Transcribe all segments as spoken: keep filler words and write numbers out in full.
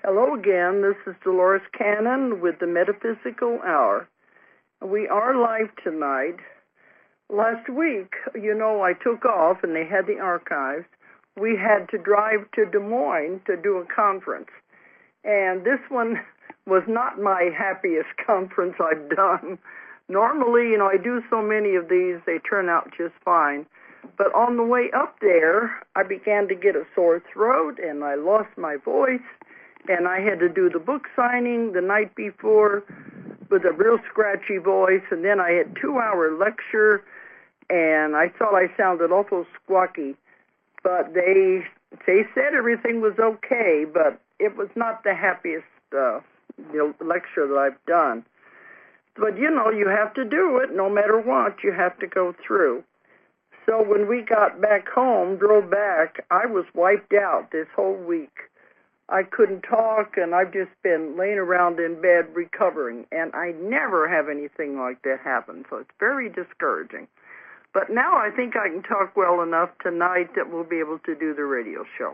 Hello again. This is Dolores Cannon with the Metaphysical Hour. We are live tonight. Last week, you know, I took off and they had the archives. We had to drive to Des Moines to do a conference. And this one was not my happiest conference I've done. Normally, you know, I do so many of these, they turn out just fine. But on the way up there, I began to get a sore throat and I lost my voice. And I had to do the book signing the night before with a real scratchy voice. And then I had a two-hour lecture, and I thought I sounded awful squawky. But they they said everything was okay, but it was not the happiest uh, you know, lecture that I've done. But, you know, you have to do it. No matter what, you have to go through. So when we got back home, drove back, I was wiped out this whole week. I couldn't talk, and I've just been laying around in bed recovering, and I never have anything like that happen, so it's very discouraging. But now I think I can talk well enough tonight that we'll be able to do the radio show.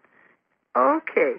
Okay.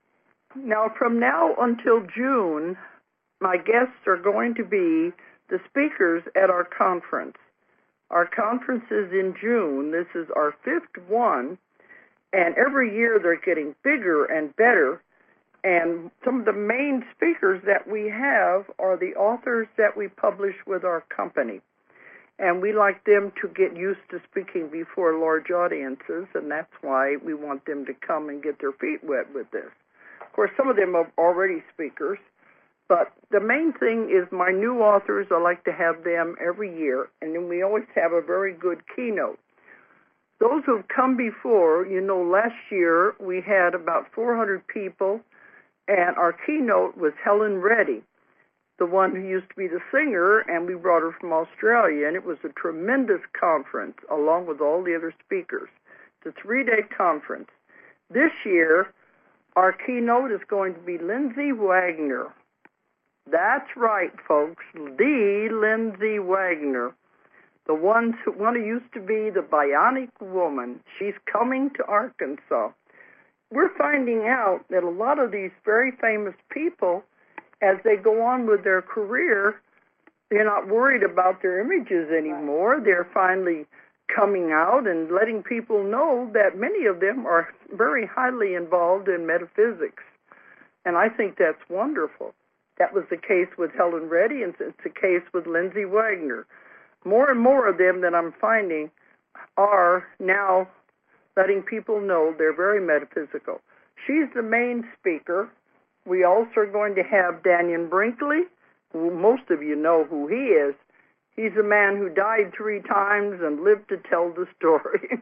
Now, from now until June, my guests are going to be the speakers at our conference. Our conference is in June. This is our fifth one. And every year they're getting bigger and better. And some of the main speakers that we have are the authors that we publish with our company. And we like them to get used to speaking before large audiences, and that's why we want them to come and get their feet wet with this. Of course, some of them are already speakers, but the main thing is my new authors, I like to have them every year, and then we always have a very good keynote. Those who have come before, you know, last year we had about four hundred people, and our keynote was Helen Reddy, the one who used to be the singer, and we brought her from Australia, and it was a tremendous conference along with all the other speakers. It's a three-day conference. This year, our keynote is going to be Lindsay Wagner. That's right, folks, the Lindsay Wagner. The one who, one who used to be the Bionic Woman. She's coming to Arkansas. We're finding out that a lot of these very famous people, as they go on with their career, they're not worried about their images anymore. They're finally coming out and letting people know that many of them are very highly involved in metaphysics. And I think that's wonderful. That was the case with Helen Reddy, and it's the case with Lindsay Wagner. More and more of them that I'm finding are now letting people know they're very metaphysical. She's the main speaker. We also are going to have Daniel Brinkley, who most of you know who he is. He's a man who died three times and lived to tell the story.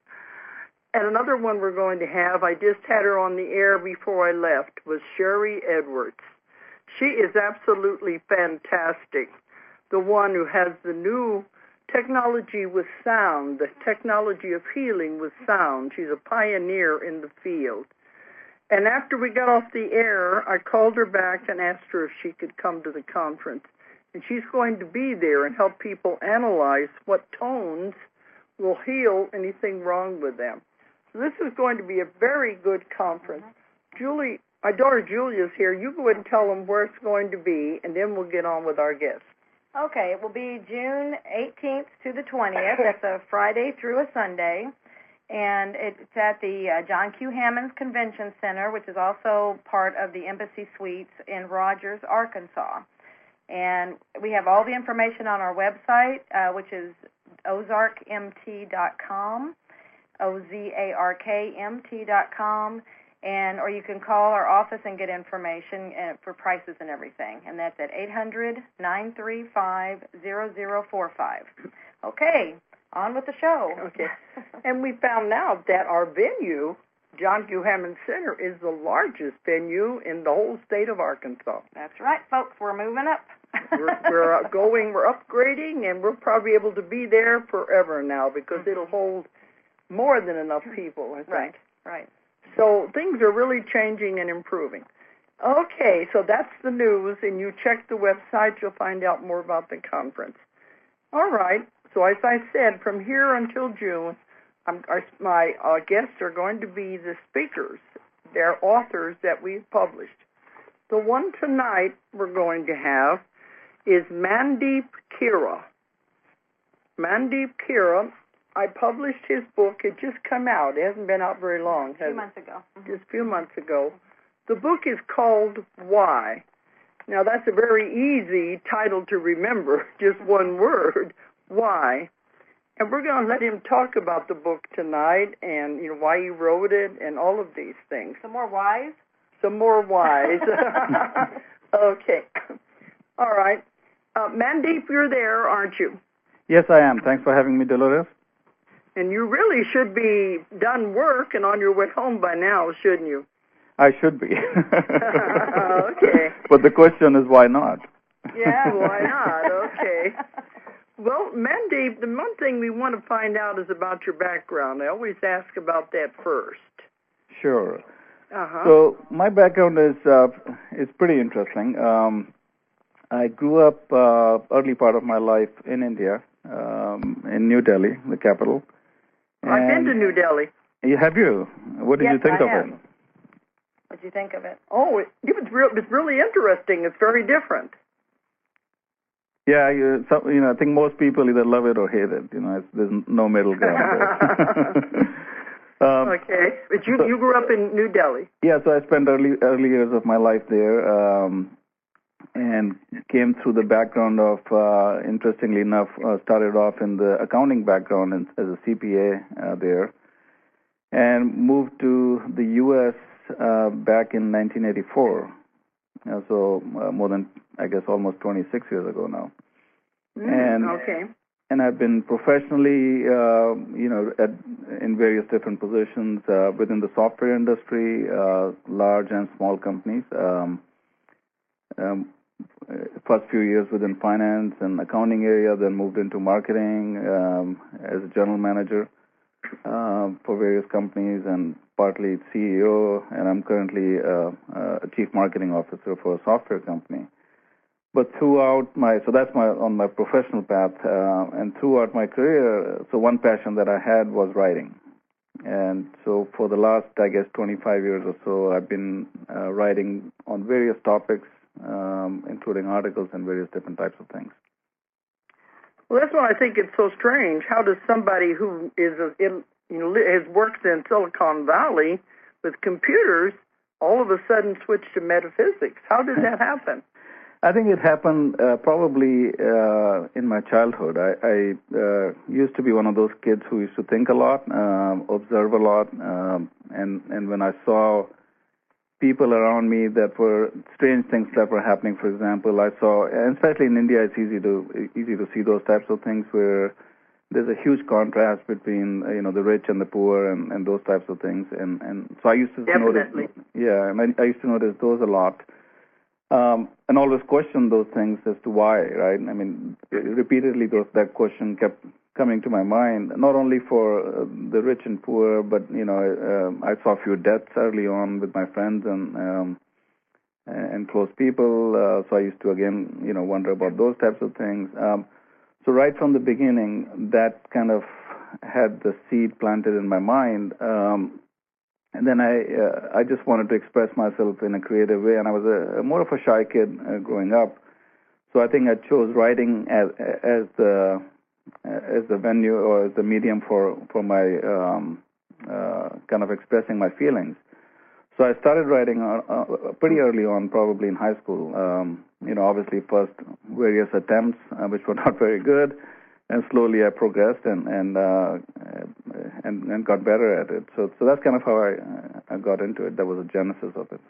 And another one we're going to have, I just had her on the air before I left, was Sherry Edwards. She is absolutely fantastic. The one who has the new technology with sound, the technology of healing with sound. She's a pioneer in the field. And after we got off the air, I called her back and asked her if she could come to the conference. And she's going to be there and help people analyze what tones will heal anything wrong with them. So this is going to be a very good conference. Mm-hmm. Julie, my daughter Julia's here. You go ahead and tell them where it's going to be, and then we'll get on with our guests. Okay, it will be June eighteenth to the twentieth. That's a Friday through a Sunday. And it's at the uh, John Q. Hammonds Convention Center, which is also part of the Embassy Suites in Rogers, Arkansas. And we have all the information on our website, uh, which is ozark m t dot com, O Z A R K M T dot com. And or you can call our office and get information uh, for prices and everything. And that's at eight hundred, nine three five, zero zero four five. Okay, on with the show. Okay. And we found out that our venue, John Q. Hammond Center, is the largest venue in the whole state of Arkansas. That's right, folks. We're moving up. we're we're going, we're upgrading, and we'll probably be able to be there forever now because mm-hmm. it'll hold more than enough people, I think. Right, right. So things are really changing and improving. Okay, so that's the news, and you check the website, you'll find out more about the conference. All right, so as I said, from here until June, I'm, our, my uh, guests are going to be the speakers They're authors that we've published. The one tonight we're going to have is Mandeep Khera. Mandeep Khera, I published his book. It just come out. It hasn't been out very long. A few months ago. Mm-hmm. Just a few months ago. The book is called Why. Now, that's a very easy title to remember, just one word, Why. And we're going to let him talk about the book tonight and, you know, why he wrote it and all of these things. Some more whys? Some more whys. Okay. All right. Uh, Mandeep, you're there, aren't you? Yes, I am. Thanks for having me, Dolores. And you really should be done work and on your way home by now, shouldn't you? I should be. Okay. But the question is, why not? Yeah, why not? Okay. Well, Mandeep, the one thing we want to find out is about your background. I always ask about that first. Sure. Uh-huh. So my background is uh, is pretty interesting. Um, I grew up uh, early part of my life in India, um, in New Delhi, the capital. I've been to New Delhi. Have you? What did yes, you think I of have. it? What did you think of it? Oh, it, it was real. It's really interesting. It's very different. Yeah, you, so, you know, I think most people either love it or hate it. You know, it's, there's no middle ground there. um, Okay, but you so, you grew up in New Delhi. Yeah, so I spent early early years of my life there, um, and came through the background of, uh, interestingly enough, uh, started off in the accounting background in, as a C P A uh, there, and moved to the U S uh, back in nineteen eighty-four. Uh, so uh, more than, I guess, almost twenty-six years ago now. Mm, and okay. And I've been professionally, uh, you know, at, in various different positions uh, within the software industry, uh, large and small companies. Um, um, first few years within finance and accounting area, then moved into marketing um, as a general manager uh, for various companies, and partly C E O, and I'm currently uh, uh, a chief marketing officer for a software company. But throughout my, so that's my, on my professional path, uh, and throughout my career, so one passion that I had was writing. And so for the last, I guess, twenty-five years or so, I've been uh, writing on various topics, um, including articles and various different types of things. Well, that's why I think it's so strange. How does somebody who is, a, in, you know, has worked in Silicon Valley with computers all of a sudden switch to metaphysics? How did that happen? I think it happened uh, probably uh, in my childhood. I, I uh, used to be one of those kids who used to think a lot, um, observe a lot, um, and and when I saw people around me that were strange things that were happening, for example, I saw, and especially in India, it's easy to easy to see those types of things where there's a huge contrast between you know the rich and the poor and, and those types of things, and and so I used to Definitely. notice, yeah, and I, I used to notice those a lot. Um, and always question those things as to why, right? I mean, repeatedly those, that question kept coming to my mind, not only for uh, the rich and poor, but, you know, uh, I saw a few deaths early on with my friends and um, and close people, uh, so I used to, again, you know, wonder about those types of things. Um, so right from the beginning, that kind of had the seed planted in my mind. Um, And then I uh, I just wanted to express myself in a creative way, and I was a, a more of a shy kid uh, growing up. So I think I chose writing as as the as the venue or as the medium for for my um, uh, kind of expressing my feelings. So I started writing uh, uh, pretty early on, probably in high school. Um, you know, obviously first various attempts, uh, which were not very good. And slowly I progressed and and, uh, and and got better at it. So so that's kind of how I I got into it. That was the genesis of it.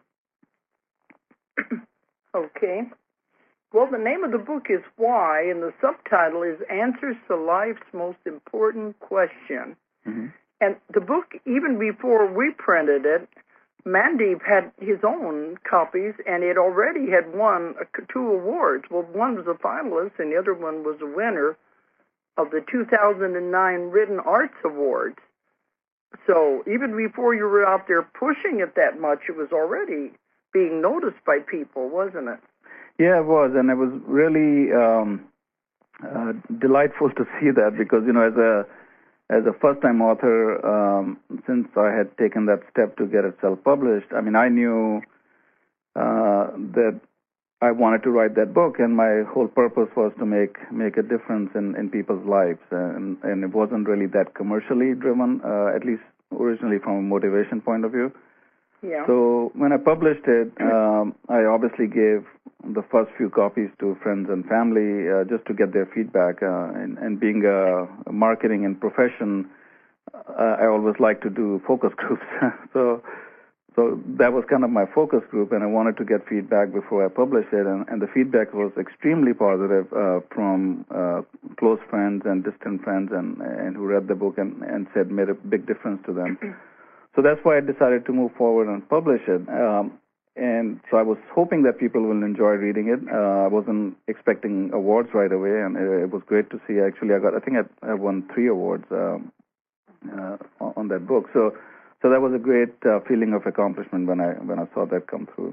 Okay. Well, the name of the book is Why, and the subtitle is Answers to Life's Most Important Question. Mm-hmm. And the book, even before we printed it, Mandeep had his own copies, and it already had won two awards. Well, one was a finalist, and the other one was a winner of the two thousand nine Written Arts Awards. So even before you were out there pushing it that much, it was already being noticed by people, wasn't it? Yeah, it was, and it was really um, uh, delightful to see that because, you know, as a as a first-time author, um, since I had taken that step to get it self-published, I mean, I knew uh, that I wanted to write that book, and my whole purpose was to make make a difference in, in people's lives, and, and it wasn't really that commercially driven, uh, at least originally from a motivation point of view. Yeah. So when I published it, um, I obviously gave the first few copies to friends and family uh, just to get their feedback. Uh, and, and being a, a marketing and profession, uh, I always like to do focus groups. so so that was kind of my focus group, and I wanted to get feedback before I published it. And, and the feedback was extremely positive uh, from uh, close friends and distant friends, and, and who read the book and, and said made a big difference to them. So that's why I decided to move forward and publish it. Um, and so I was hoping that people will enjoy reading it. Uh, I wasn't expecting awards right away, and it, it was great to see. Actually, I got I think I, I won three awards um, uh, on that book. So so that was a great uh, feeling of accomplishment when I when I saw that come through.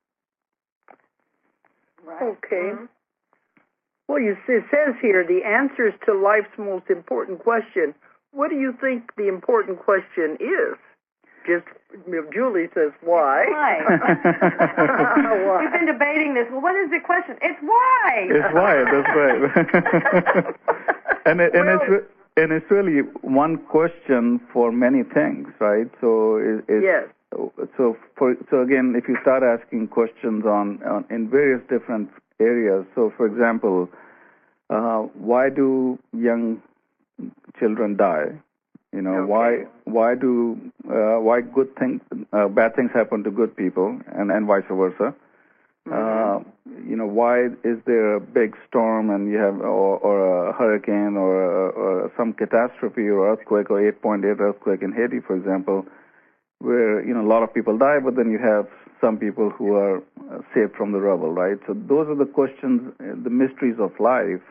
Right. Okay. Mm-hmm. Well, you, it says here the answers to life's most important question. What do you think the important question is? Just if Julie says why. Why? Why? We've been debating this. Well, what is the question? It's why. It's why. That's right. and it, and Well, it's re- and it's really one question for many things, right? So it, it's, yes. So for so again, if you start asking questions on, on in various different areas. So for example, uh, why do young children die? You know, Okay. why why do uh, why good things uh, bad things happen to good people, and, and vice versa. Mm-hmm. Uh, you know, why is there a big storm and you have or, or a hurricane or, a, or some catastrophe or earthquake or eight point eight earthquake in Haiti, for example, where you know a lot of people die, but then you have some people who are uh, saved from the rubble, right? So those are the questions, uh, the mysteries of life.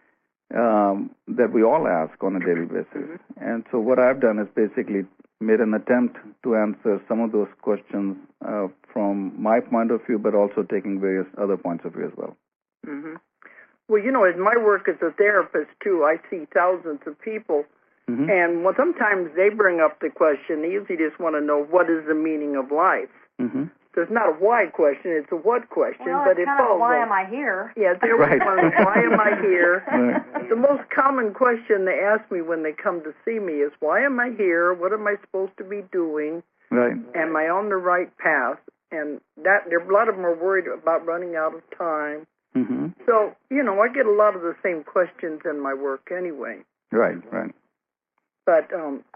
Um, that we all ask on a daily basis. Mm-hmm. And so what I've done is basically made an attempt to answer some of those questions uh, from my point of view, but also taking various other points of view as well. Mm-hmm. Well, you know, in my work as a therapist, too, I see thousands of people, mm-hmm. and well, sometimes they bring up the question, they usually just want to know what is the meaning of life. Mm-hmm. So it's not a why question, it's a what question. Well, but it's it kind of falls why on. am I here? Yeah, there right. was one, why am I here? Right. The most common question they ask me when they come to see me is, why am I here? What am I supposed to be doing? Right. Am I on the right path? And that there, a lot of them are worried about running out of time. Mm-hmm. So, you know, I get a lot of the same questions in my work anyway. Right, right. But um,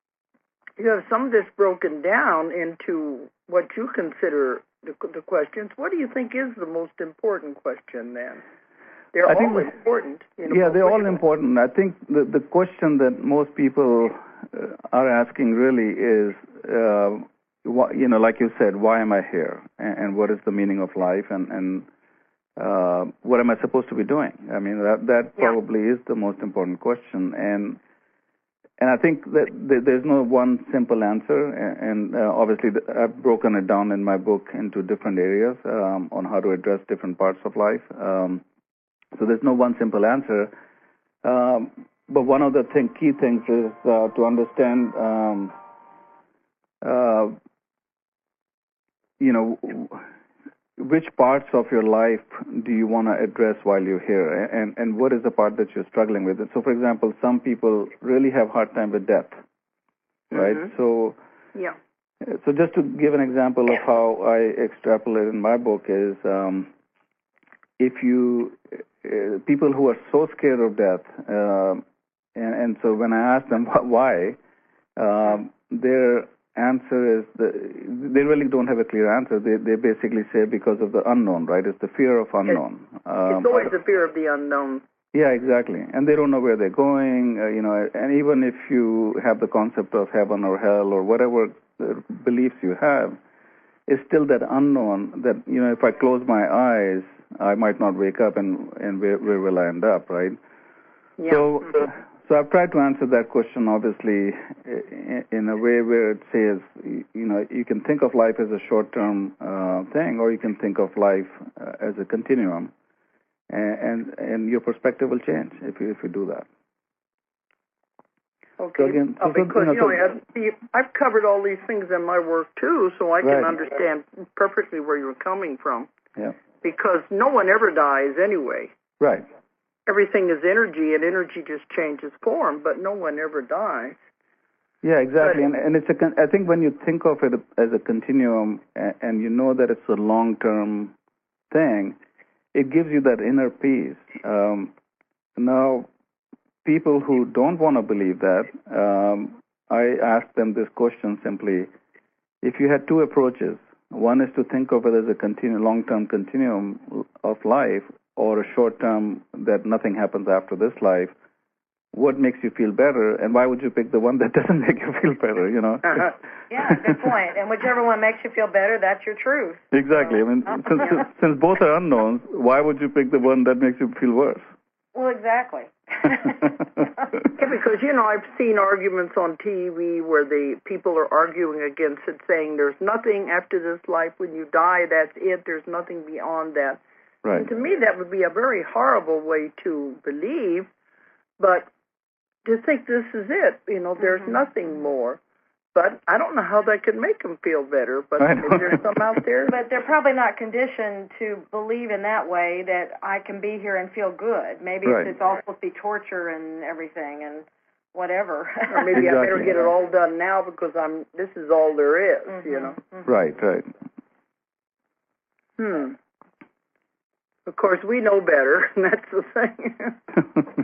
you have some of this broken down into what you consider the, the questions. What do you think is the most important question then? They're I all think, important. You know, yeah, they're all way. important. I think the, the question that most people uh, are asking really is, uh, wh- you know, like you said, why am I here? And, and what is the meaning of life? And, and uh, what am I supposed to be doing? I mean, that, that Yeah. probably is the most important question. And And I think that there's no one simple answer, and uh, obviously I've broken it down in my book into different areas um, on how to address different parts of life. Um, so there's no one simple answer. Um, but one of the thing, key things is uh, to understand, um, uh, you know, which parts of your life do you want to address while you're here, and, and what is the part that you're struggling with? So, for example, some people really have a hard time with death, right? Mm-hmm. So, yeah. So just to give an example of how I extrapolate in my book is, um, if you, uh, people who are so scared of death, uh, and, and so when I ask them why, um, their answer is the, they really don't have a clear answer. They they basically say because of the unknown, right? It's the fear of unknown. It's, um, it's always the fear of the unknown. Yeah, exactly. And they don't know where they're going, uh, you know. And even if you have the concept of heaven or hell or whatever beliefs you have, it's still that unknown. That you know, if I close my eyes, I might not wake up, and and where where will I end up, right? Yeah. So. Uh, So I've tried to answer that question, obviously, in a way where it says, you know, you can think of life as a short-term uh, thing, or you can think of life uh, as a continuum, and, and and your perspective will change if you if you do that. Okay, So again, so, uh, because, so, you know, so, I- see, I've covered all these things in my work, too, so I can Right. understand perfectly where you're coming from. yeah, Because no one ever dies anyway. right. Everything is energy, and energy just changes form, but no one ever dies. Yeah, exactly. But- and and it's a con- I think when you think of it as a continuum, and, and you know that it's a long-term thing, it gives you that inner peace. Um, now, people who don't want to believe that, um, I ask them this question simply: if you had two approaches, one is to think of it as a continu- long-term continuum of life, or a short-term that nothing happens after this life, what makes you feel better, and why would you pick the one that doesn't make you feel better, you know? Uh-huh. Yeah, good point. And whichever one makes you feel better, that's your truth. Exactly. I mean, since, Yeah. since both are unknowns, why would you pick the one that makes you feel worse? Well, exactly. Yeah, because, you know, I've seen arguments on T V where the people are arguing against it, saying there's nothing after this life. When you die, that's it. There's nothing beyond that. Right. And to me, that would be a very horrible way to believe, but to think this is it, you know, there's Mhm. nothing more. But I don't know how that could make them feel better, but I maybe know. there's some out there. But they're probably not conditioned to believe in that way, that I can be here and feel good. Maybe Right. it's, it's all supposed to be torture and everything and whatever. Or maybe I better Exactly. get it all done now because I'm. This is all there is, Mhm, you know. mhm. Right, right. Hmm. Of course, we know better, and that's the thing.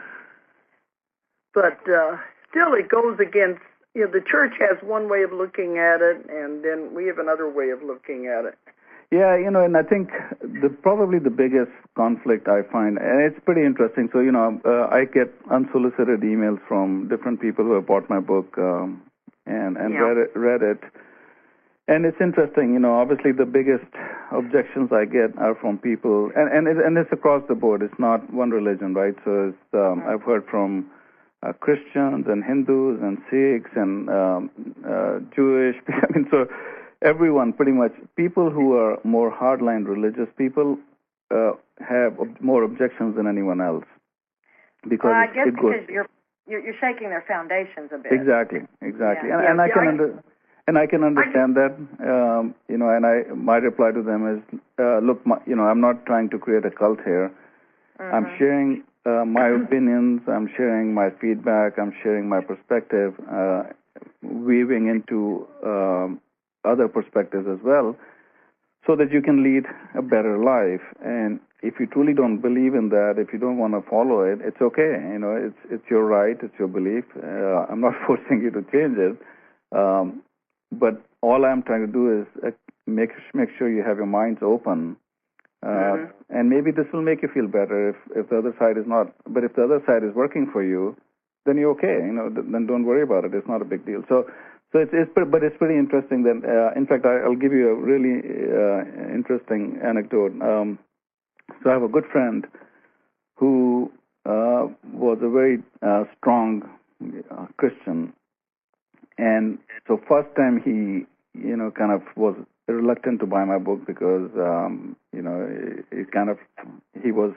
But uh, still, it goes against. You know, the church has one way of looking at it, and then we have another way of looking at it. Yeah, you know, and I think the probably the biggest conflict I find, and it's pretty interesting. So, you know, uh, I get unsolicited emails from different people who have bought my book um, and and Yeah. read it, read it, and it's interesting. You know, obviously the biggest objections I get are from people, and and it, and it's across the board. It's not one religion, right? So it's, um, I've heard from uh, Christians and Hindus and Sikhs and um, uh, Jewish. I mean, so. Everyone, pretty much, people who are more hardline religious people uh, have ob- more objections than anyone else because Well, I it, guess it goes because you're, you're you're shaking their foundations a bit. exactly, exactly, Yeah. and, Yeah, and I see, can I- under, and I can understand that, um, you know, and I my reply to them is, uh, look, my, you know, I'm not trying to create a cult here. Mhm. I'm sharing uh, my opinions. I'm sharing my feedback. I'm sharing my perspective, uh, weaving into um, other perspectives as well, so that you can lead a better life. And if you truly don't believe in that, if you don't want to follow it, it's okay. You know, it's it's your right. It's your belief. Uh, I'm not forcing you to change it. Um, but all I'm trying to do is uh, make make sure you have your minds open. Uh, Mhm. And maybe this will make you feel better if, if the other side is not. But if the other side is working for you, then you're okay. You know, th- then don't worry about it. It's not a big deal. So, so it's, it's pre- but it's pretty interesting. That uh, in fact, I, I'll give you a really uh, interesting anecdote. Um, so I have a good friend who uh, was a very uh, strong uh, Christian, and so first time he, you know, kind of was reluctant to buy my book because, um, you know, it, it kind of he was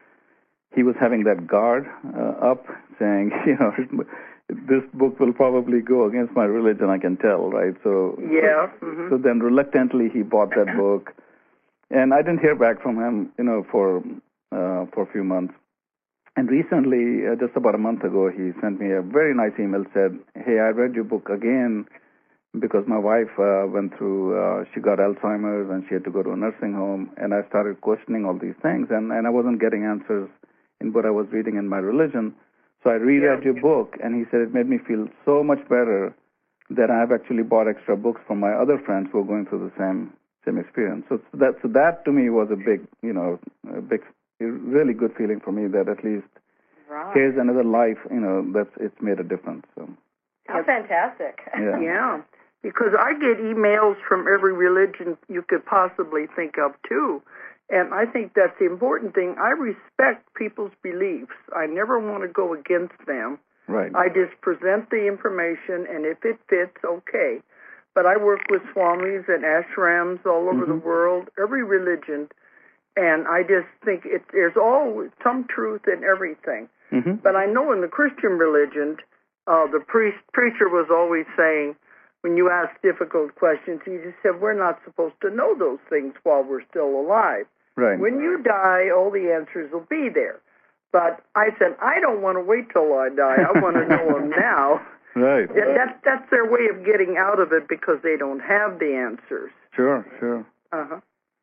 he was having that guard uh, up, saying, you know, this book will probably go against my religion. I can tell, right? So Yeah. So, Mhm. so then reluctantly he bought that book, and I didn't hear back from him, you know, for uh, for a few months. And recently, uh, just about a month ago, he sent me a very nice email. Said, "Hey, I read your book again because my wife uh, went through. Uh, she got Alzheimer's and she had to go to a nursing home, and I started questioning all these things, and and I wasn't getting answers in what I was reading in my religion. So I reread Yeah. your book, and he said it made me feel so much better that I've actually bought extra books from my other friends who are going through the same same experience. So that so that to me was a big, you know, a big, really good feeling for me that at least Right. here's another life, you know, that's it's made a difference. So How fantastic. Yeah. Yeah. Because I get emails from every religion you could possibly think of, too. And I think that's the important thing. I respect people's beliefs. I never want to go against them. right, I just present the information, and if it fits, okay. But I work with swamis and ashrams all over Mhm. the world, every religion, and I just think it, there's always some truth in everything. hmm But I know in the Christian religion, uh, the priest preacher was always saying, when you ask difficult questions, he just said, we're not supposed to know those things while we're still alive. Right. When you die, all the answers will be there. But I said, I don't want to wait till I die. I want to know them now. Right. That, that, that's their way of getting out of it because they don't have the answers. Sure, sure. Uh-huh.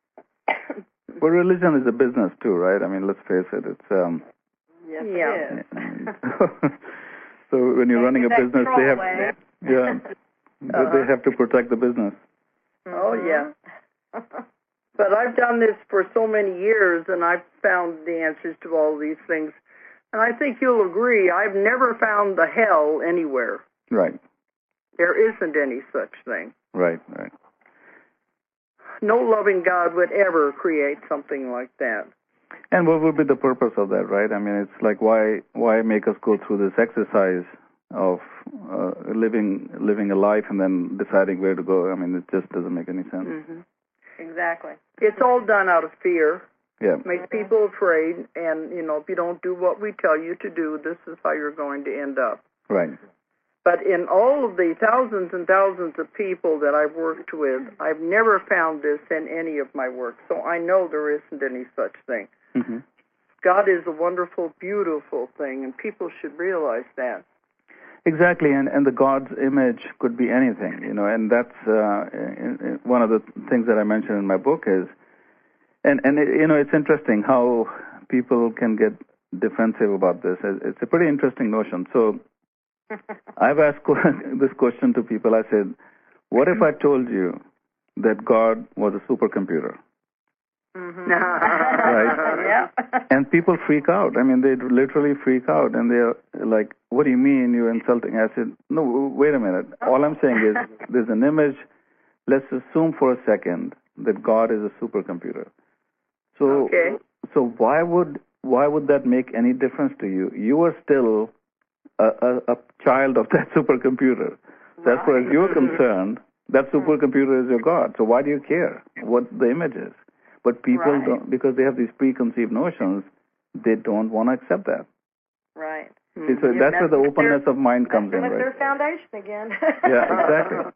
But religion is a business too, right? I mean, let's face it. It's um. Yes, Yeah. it is. So when you're running a That business, they have way. yeah, Uh-huh. they have to protect the business. Oh, yeah. But I've done this for so many years, and I've found the answers to all these things. And I think you'll agree, I've never found the hell anywhere. Right, There isn't any such thing. right, right. No loving God would ever create something like that. And what would be the purpose of that, right? I mean, it's like why why make us go through this exercise of uh, living living a life and then deciding where to go? I mean, it just doesn't make any sense. Mm-hmm. Exactly. It's all done out of fear. Yeah. Makes people afraid, and, you know, if you don't do what we tell you to do, this is how you're going to end up. Right. But in all of the thousands and thousands of people that I've worked with, I've never found this in any of my work. So I know there isn't any such thing. Mm-hmm. God is a wonderful, beautiful thing, and people should realize that. Exactly, and, and the God's image could be anything, you know, and that's uh, in, in one of the things that I mentioned in my book is, and, and it, you know, it's interesting how people can get defensive about this. It's a pretty interesting notion. So I've asked this question to people. I said, what if I told you that God was a supercomputer? Mm-hmm. Right? Yeah. And people freak out. I mean, they literally freak out, and they're like, what do you mean you're insulting? I said, no, wait a minute. All I'm saying is there's an image. Let's assume for a second that God is a supercomputer. So, Okay. so why would why would that make any difference to you? You are still a, a, a child of that supercomputer. So as far as you're concerned, that supercomputer is your God. So why do you care what the image is? But people Right. don't, because they have these preconceived notions, they don't want to accept that. Right. See, so Yeah, that's where the with openness their, of mind comes in, with right? their foundation again. Yeah, exactly.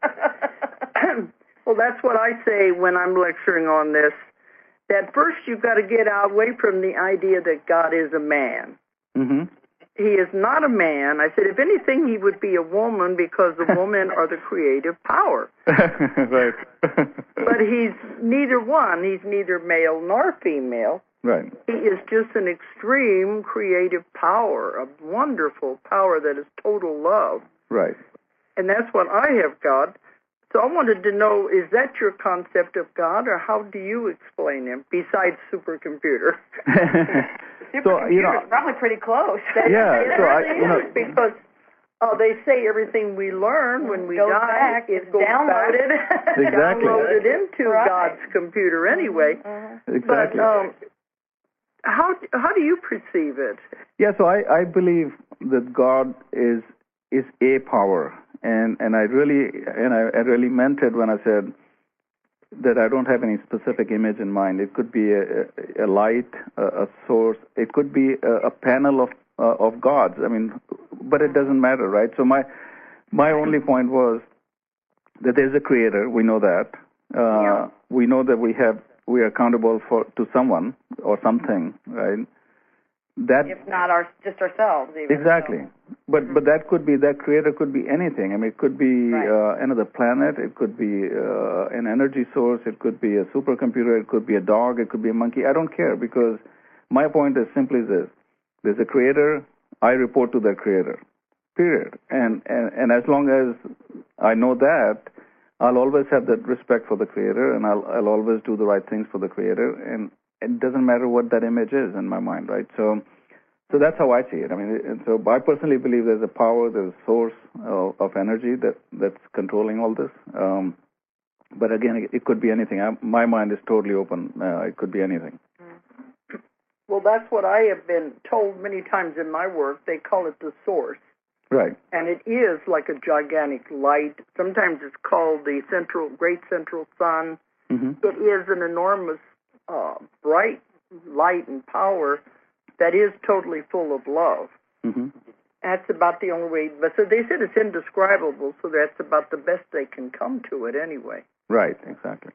Well, that's what I say when I'm lecturing on this, that first you've got to get out away from the idea that God is a man. Mm-hmm. He is not a man. I said, if anything, he would be a woman because the women are the creative power. Right. But he's neither one. He's neither male nor female. Right. He is just an extreme creative power, a wonderful power that is total love. Right. And that's what I have got. So I wanted to know, is that your concept of God, or how do you explain him, besides supercomputer? So, you know, Supercomputer's probably pretty close. Yeah, It so I- really you know- is, because uh, they say everything we learn when we Goes die back, is it's goes downloaded. back, Exactly. downloaded into Right. God's computer anyway. Mhm. exactly. But um, how how do you perceive it? Yeah, so I, I believe that God is is a power, and, and I really and I, I really meant it when I said that I don't have any specific image in mind. It could be a, a, a light, a, a source. It could be a, a panel of uh, of gods. I mean, but it doesn't matter, right? So my my only point was that there's a creator. We know that. Uh, Yeah. We know that we have we are accountable for to someone or something, right? That If not our, just ourselves, even. exactly. So. But but that could be that creator could be anything. I mean, it could be Right. uh, another planet. It could be uh, an energy source. It could be a supercomputer. It could be a dog. It could be a monkey. I don't care, because my point is simply this: there's a creator. I report to that creator. Period. And and and as long as I know that, I'll always have that respect for the creator, and I'll I'll always do the right things for the creator, and it doesn't matter what that image is in my mind, right? So. So that's how I see it. I mean, and so I personally believe there's a power, there's a source of, of energy that, that's controlling all this. Um, but again, it, it could be anything. I, my mind is totally open. Uh, it could be anything. Well, that's what I have been told many times in my work. They call it the source. Right. And it is like a gigantic light. Sometimes it's called the central, great central sun. Mm-hmm. It is an enormous, uh, bright light and power that is totally full of love. Mm-hmm. That's about the only way. But so they said it's indescribable, so that's about the best they can come to it anyway. Right, exactly.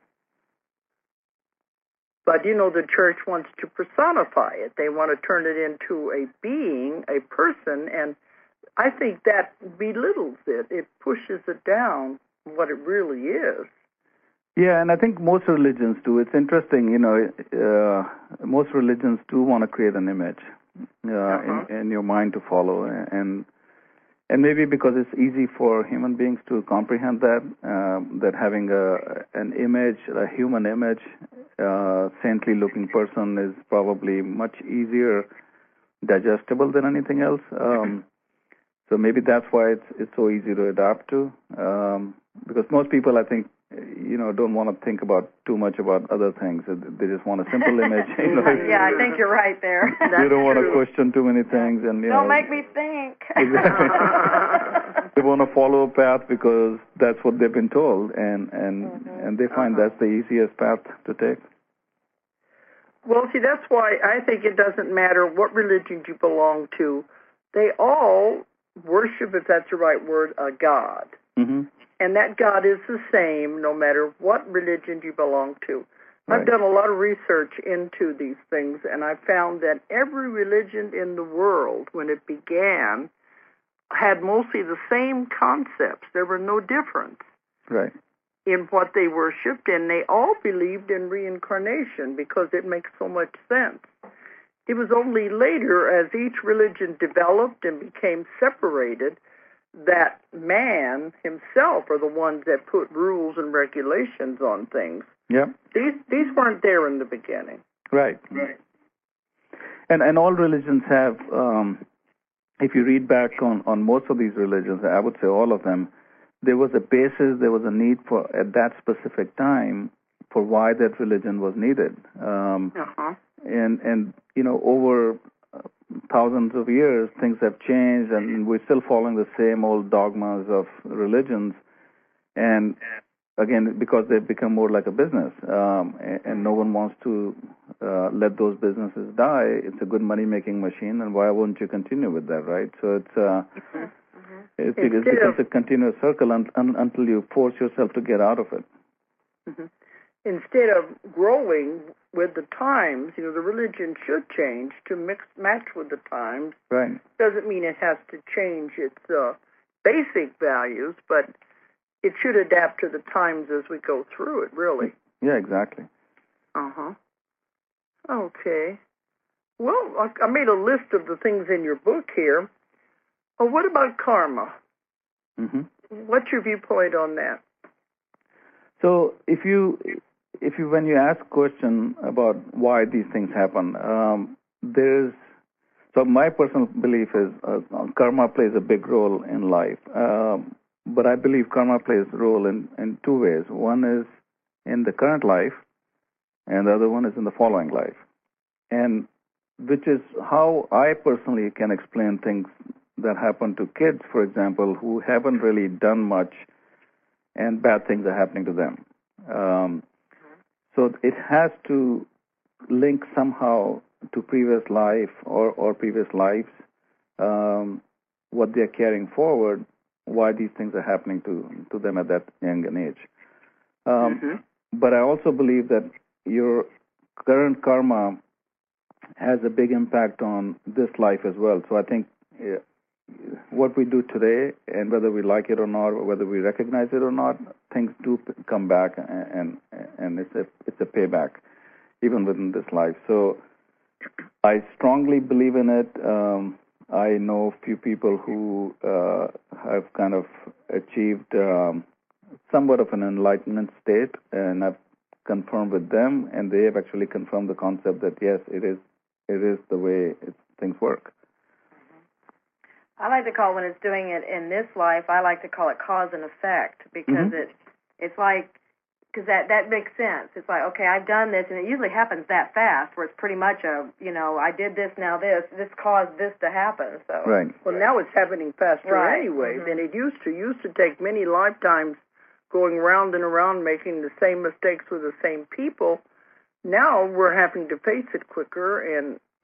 But, you know, the church wants to personify it. They want to turn it into a being, a person, and I think that belittles it. It pushes it down what it really is. Yeah, and I think most religions do. It's interesting, you know, uh, most religions do want to create an image uh, uh-huh. in, in your mind to follow, and and maybe because it's easy for human beings to comprehend that, uh, that having a an image, a human image, uh, saintly-looking person is probably much easier digestible than anything else. Um, so maybe that's why it's it's so easy to adapt to, um, because most people, I think, you know, don't want to think about too much about other things. They just want a simple image. You know, yeah, I think you're right there. They don't want to question too many things, and you don't know, make me think. Exactly. They want to follow a path because that's what they've been told, and and mm-hmm. and they find uh-huh. that's the easiest path to take. Well, see, that's why I think it doesn't matter what religion you belong to. They all worship, if that's the right word, a God. Mm-hmm. And that God is the same no matter what religion you belong to. Right. I've done a lot of research into these things, and I found that every religion in the world, when it began, had mostly the same concepts. There were no difference right. in what they worshipped, and they all believed in reincarnation because it makes so much sense. It was only later, as each religion developed and became separated, that man himself are the ones that put rules and regulations on things. Yeah. These these weren't there in the beginning. Right. Right. And and all religions have, um, if you read back on, on most of these religions, I would say all of them, there was a basis, there was a need for, at that specific time, for why that religion was needed. Um, uh-huh. And, and, you know, over thousands of years, things have changed, and we're still following the same old dogmas of religions. And again, because they've become more like a business, um, and, and no one wants to uh, let those businesses die. It's a good money-making machine, and why wouldn't you continue with that, right? So it's uh, mm-hmm. it, it becomes a continuous circle un, un, until you force yourself to get out of it. Mm-hmm. Instead of growing with the times, you know, the religion should change to mix match with the times. Right. Doesn't mean it has to change its uh, basic values, but it should adapt to the times as we go through it, really. Yeah, exactly. Uh-huh. Okay. Well, I made a list of the things in your book here. Oh, what about karma? Mm-hmm. What's your viewpoint on that? So if you, if you, when you ask a question about why these things happen, um, there's, so my personal belief is uh, karma plays a big role in life. Um, But I believe karma plays a role in, in two ways. One is in the current life, and the other one is in the following life. And which is how I personally can explain things that happen to kids, for example, who haven't really done much, and bad things are happening to them. Um, so it has to link somehow to previous life or, or previous lives, um, what they're carrying forward, why these things are happening to, to them at that young an age. Um, mm-hmm. But I also believe that your current karma has a big impact on this life as well. So I think uh, what we do today, and whether we like it or not, or whether we recognize it or not, things do come back, and and, and it's a it's a payback, even within this life. So I strongly believe in it. Um, I know a few people who uh, have kind of achieved um, somewhat of an enlightenment state, and I've confirmed with them, and they have actually confirmed the concept that yes, it is it is the way it, things work. I like to call when it's doing it in this life, I like to call it cause and effect, because mm-hmm. it it's like, because that, that makes sense. It's like, okay, I've done this, and it usually happens that fast, where it's pretty much a, you know, I did this, now this, this caused this to happen. So right. Well, now it's happening faster right. anyway mm-hmm. than it used to. It used to take many lifetimes going round and around making the same mistakes with the same people. Now we're having to face it quicker, and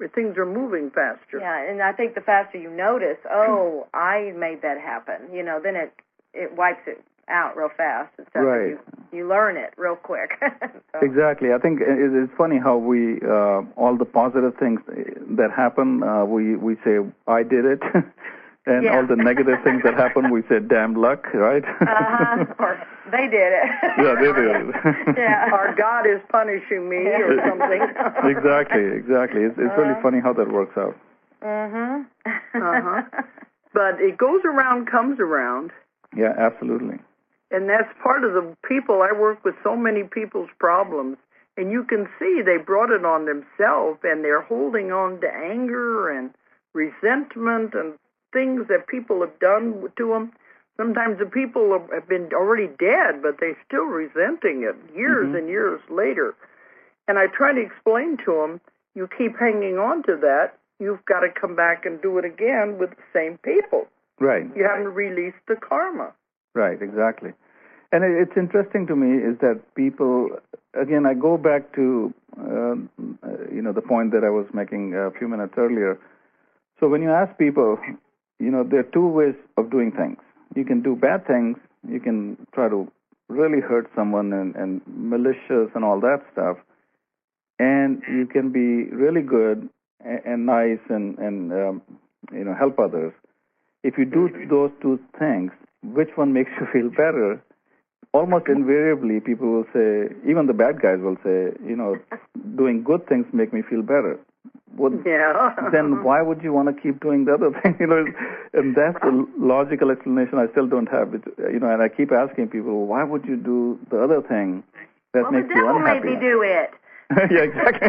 where things are moving faster. Yeah, and I think the faster you notice, oh, I made that happen, you know, then it it wipes it out real fast. Instead Right. you, you learn it real quick. So. Exactly. I think it- it's funny how we uh, all the positive things that happen, uh, we we say I did it, and Yeah. all the negative things that happen, we say damn luck, right? Uh-huh. Or they did it. Yeah, they did it. Yeah. Or God is punishing me or something. Exactly, exactly. It's it's really Uh-huh. funny how that works out. Mhm. Uh-huh. But it goes around, comes around. Yeah, absolutely. And that's part of the people. I work with so many people's problems, and you can see they brought it on themselves, and they're holding on to anger and resentment and things that people have done to them. Sometimes the people have been already dead, but they're still resenting it years Mm-hmm. and years later. And I try to explain to them, you keep hanging on to that, you've got to come back and do it again with the same people. Right. You haven't released the karma. Right, exactly. And it, it's interesting to me is that people, again, I go back to, uh, you know, the point that I was making a few minutes earlier. So when you ask people, you know, there are two ways of doing things. You can do bad things. You can try to really hurt someone and, and malicious and all that stuff. And you can be really good and, and nice and, and um, you know, help others. If you do those two things, which one makes you feel better? Almost invariably, people will say, even the bad guys will say, you know, doing good things make me feel better. Would, Yeah. then why would you want to keep doing the other thing? You know, and that's the logical explanation I still don't have. It, you know, and I keep asking people, why would you do the other thing that well, makes the you devil unhappy? made me do it. Yeah, exactly.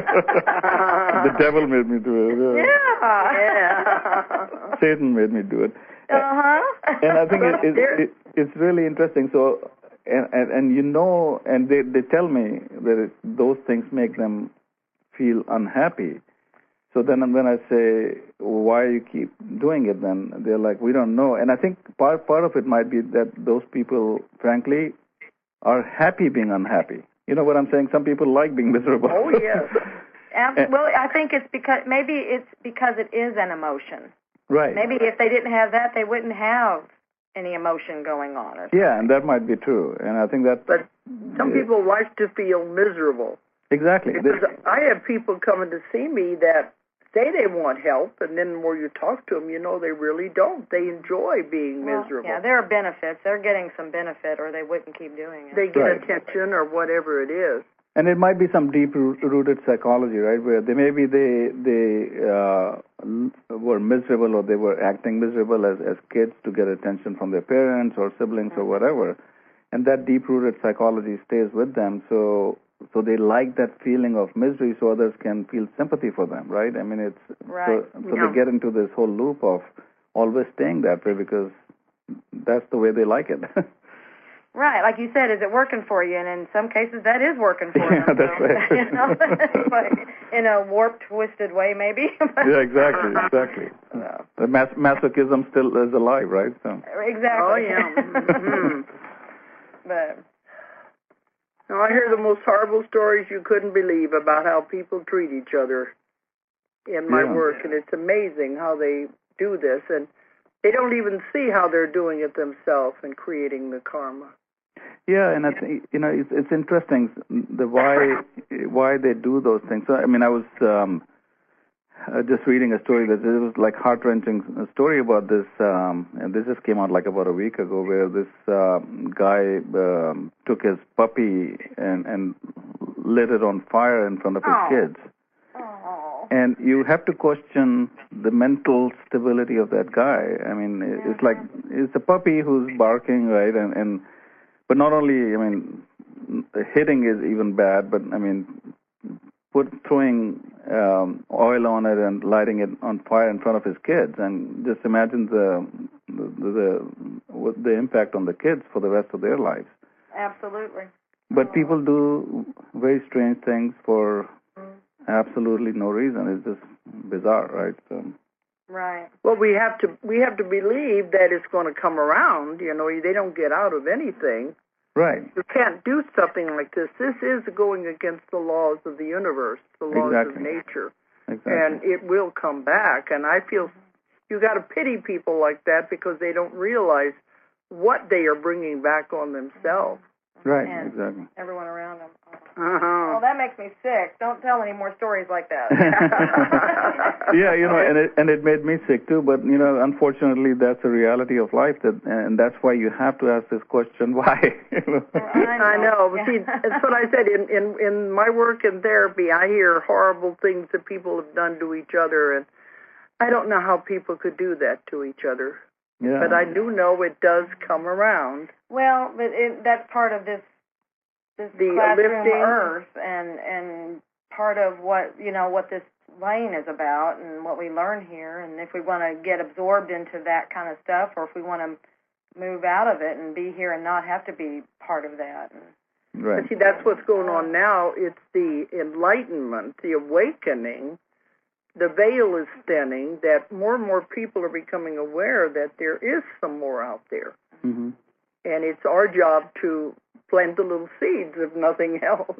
The devil made me do it. Yeah. Yeah. Satan made me do it. Uh-huh. And I think it, it, it, it's really interesting. So, and, and, and you know, and they, they tell me that it, those things make them feel unhappy. So then when I say, why you keep doing it, then they're like, we don't know. And I think part, part of it might be that those people, frankly, are happy being unhappy. You know what I'm saying? Some people like being miserable. Oh, yes. Ab- well, I think it's because, maybe it's because it is an emotion. Right. Maybe if they didn't have that, they wouldn't have any emotion going on. Or Yeah, and that might be true. And I think that... But some yeah. people like to feel miserable. Exactly. Because I have people coming to see me that say they want help, and then when you talk to them, you know they really don't. They enjoy being well, miserable. Yeah, there are benefits. They're getting some benefit, or they wouldn't keep doing it. They get Right. attention or whatever it is. And it might be some deep-rooted psychology, right? Where they maybe they they uh, were miserable or they were acting miserable as as kids to get attention from their parents or siblings or whatever, and that deep-rooted psychology stays with them. So so they like that feeling of misery, so others can feel sympathy for them, right? I mean, it's Right. so so Yeah. they get into this whole loop of always staying that way because that's the way they like it. Right, like you said, is it working for you? And in some cases, that is working for Yeah, them. that's so, right. You know, but in a warped, twisted way, maybe. Yeah, exactly, exactly. So, The mas- masochism still is alive, right? So. exactly. Oh, yeah. Mhm. But Now, I hear the most horrible stories you couldn't believe about how people treat each other in my Yeah. work, and it's amazing how they do this, and they don't even see how they're doing it themselves and creating the karma. Yeah, and I think you know it's it's interesting the why why they do those things. So I mean, I was um, uh, just reading a story that it was like heart wrenching story about this, um, and this just came out like about a week ago, where this uh, guy um, took his puppy and and lit it on fire in front of his Oh. kids. oh, And you have to question the mental stability of that guy. I mean, it- it's like it's a puppy who's barking, right? And, and but not only, I mean, the hitting is even bad, but I mean, put throwing um, oil on it and lighting it on fire in front of his kids, and just imagine the the the, what the impact on the kids for the rest of their lives. absolutely. But people do very strange things for absolutely no reason. It's just bizarre, right? So. Right. Well, we have to we have to believe that it's going to come around. You know, they don't get out of anything. Right. You can't do something like this. This is going against the laws of the universe, the laws Exactly. of nature. exactly. And it will come back. And I feel you got to pity people like that because they don't realize what they are bringing back on themselves. Right, and exactly. everyone around them. Uh-huh. Oh, that makes me sick. Don't tell any more stories like that. Yeah, you know, and it and it made me sick too. But you know, unfortunately, that's a reality of life. That and that's why you have to ask this question: why? I know. Yeah. See, that's what I said. In, in in my work in therapy, I hear horrible things that people have done to each other, and I don't know how people could do that to each other. Yeah. But I do know it does come around. Well, but it, that's part of this this The classroom lifting. earth, and and part of what you know what this lane is about, and what we learn here. And if we want to get absorbed into that kind of stuff, or if we want to move out of it and be here and not have to be part of that. Right. But see, that's what's going on now. It's the enlightenment, the awakening. The veil is thinning, that more and more people are becoming aware that there is some more out there. Mm-hmm. And it's our job to plant the little seeds, if nothing else.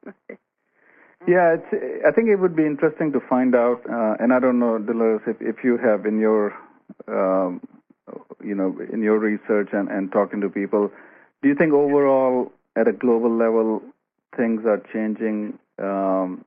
Yeah, it's, I think it would be interesting to find out, uh, and I don't know, Dolores, if, if you have in your, um, you know, in your research and, and talking to people, do you think overall at a global level things are changing um,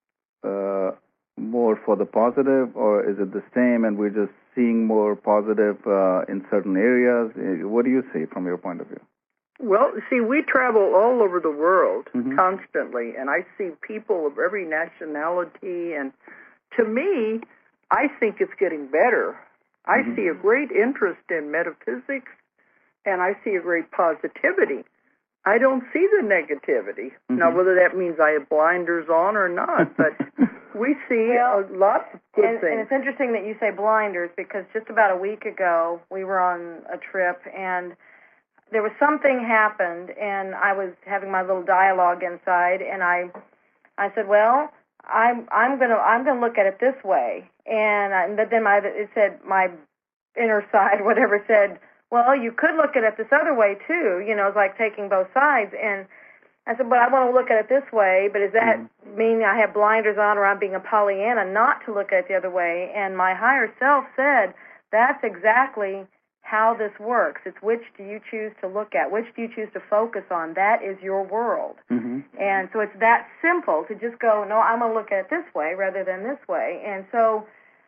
uh, more for the positive, or is it the same and we're just seeing more positive uh, in certain areas? What do you see from your point of view? Well, see, we travel all over the world mm-hmm. constantly, and I see people of every nationality, and to me, I think it's getting better. I mm-hmm. see a great interest in metaphysics, and I see a great positivity. I don't see the negativity. Mm-hmm. Now, whether that means I have blinders on or not, but we see well, a lot of good and, things. And it's interesting that you say blinders, because just about a week ago, we were on a trip, and there was something happened, and I was having my little dialogue inside, and I, I said, well, I'm I'm gonna I'm gonna look at it this way, and I, but then my it said my inner side, whatever, said, well, you could look at it this other way too. You know, it's like taking both sides, and I said, but I want to look at it this way. But does that mm-hmm. mean I have blinders on, or I'm being a Pollyanna not to look at it the other way? And my higher self said, that's exactly how this works. It's which do you choose to look at? Which do you choose to focus on? That is your world. Mm-hmm. And so it's that simple to just go, no, I'm going to look at it this way rather than this way. And so...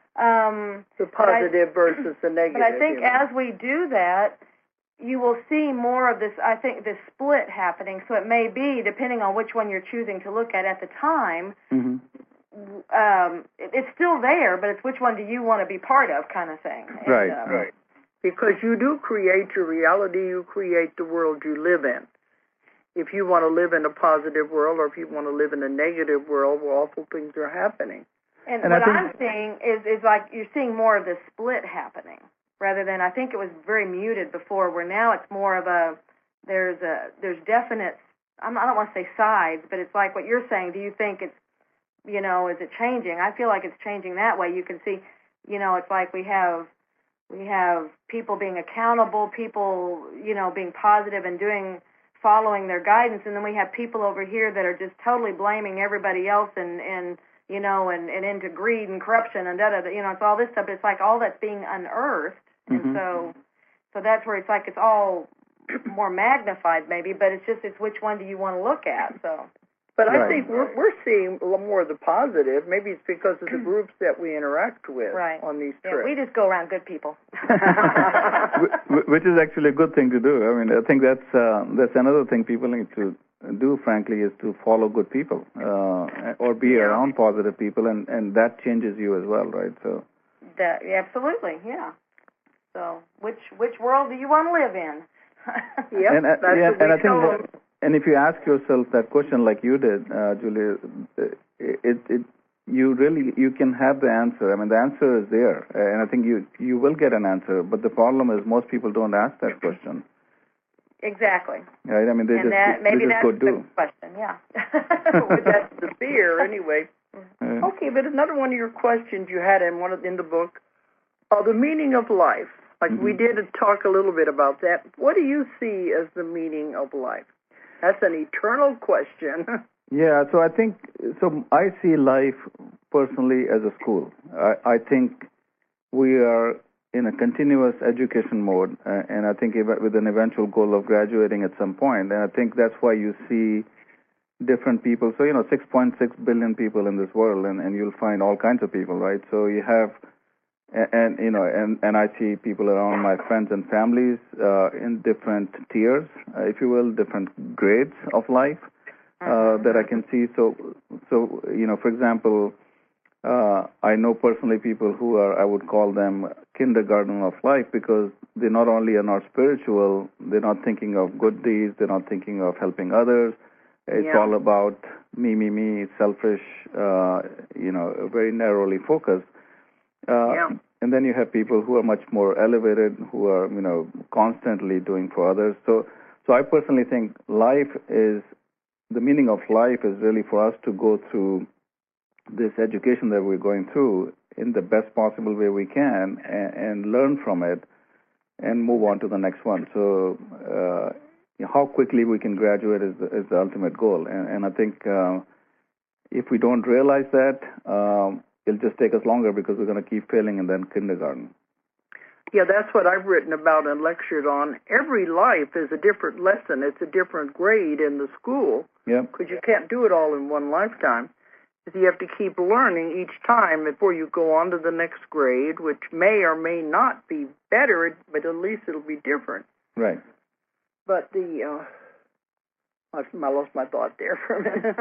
Um, the positive I, versus the negative. But I think you know. as we do that, you will see more of this, I think, this split happening. So it may be, depending on which one you're choosing to look at at the time, mm-hmm. um, it, it's still there, but it's which one do you want to be part of kind of thing. Right, and, uh, right. Because you do create your reality, you create the world you live in. If you want to live in a positive world, or if you want to live in a negative world where awful things are happening. And, and what think, I'm seeing is, is like you're seeing more of this split happening, rather than, I think it was very muted before, where now it's more of a, there's a, there's definite, I'm, I don't want to say sides, but it's like what you're saying. Do you think it's, you know, is it changing? I feel like it's changing that way. You can see, you know, it's like we have, we have people being accountable, people, you know, being positive and doing, following their guidance, and then we have people over here that are just totally blaming everybody else and, and you know, and, and into greed and corruption and da da da. You know, it's all this stuff. But it's like all that's being unearthed, and mm-hmm. so, so that's where it's like it's all more magnified, maybe. But it's just it's which one do you want to look at? So, but I right. think we're we're seeing a little more of the positive. Maybe it's because of the groups that we interact with right. on these yeah, trips. we just go around good people, which is actually a good thing to do. I mean, I think that's uh, that's another thing people need to do, frankly, is to follow good people uh, or be yeah. around positive people, and, and that changes you as well, right? So that absolutely, yeah. So which which world do you want to live in? Yep, and, uh, that's yeah, what we and I think, tell that, and if you ask yourself that question like you did, uh, Julie, it, it you really you can have the answer. I mean, the answer is there, and I think you you will get an answer. But the problem is most people don't ask that question. Exactly. Right. I mean, they and just that, maybe they just that's go do. the question. Yeah. Well, that's the fear, anyway. Uh, Okay, but another one of your questions you had in one of, in the book, uh, the meaning of life. Like mm-hmm. we did talk a little bit about that. What do you see as the meaning of life? That's an eternal question. Yeah. So I think so. I see life personally as a school. I, I think we are in a continuous education mode, uh, and I think ev- with an eventual goal of graduating at some point. And I think that's why you see different people. So, you know, six point six billion people in this world, and, and you'll find all kinds of people, right? So you have, and, and you know, and, and I see people around my friends and families uh, in different tiers, uh, if you will, different grades of life uh, that I can see. So, so you know, for example, uh, I know personally people who are, I would call them kindergarten of life, because they not only are not spiritual, they're not thinking of good deeds, they're not thinking of helping others. It's Yeah. all about me, me, me, selfish, uh, you know, very narrowly focused. Uh, Yeah. And then you have people who are much more elevated, who are, you know, constantly doing for others. So, so I personally think life is, the meaning of life is really for us to go through this education that we're going through in the best possible way we can, and, and learn from it and move on to the next one. So, uh, how quickly we can graduate is the, is the ultimate goal. And, and I think uh, if we don't realize that, um, it'll just take us longer, because we're going to keep failing in then kindergarten. Yeah, that's what I've written about and lectured on. Every life is a different lesson. It's a different grade in the school. Yeah. Because you can't do it all in one lifetime. You have to keep learning each time before you go on to the next grade, which may or may not be better, but at least it'll be different. Right. But the, uh, I I lost my thought there for a minute.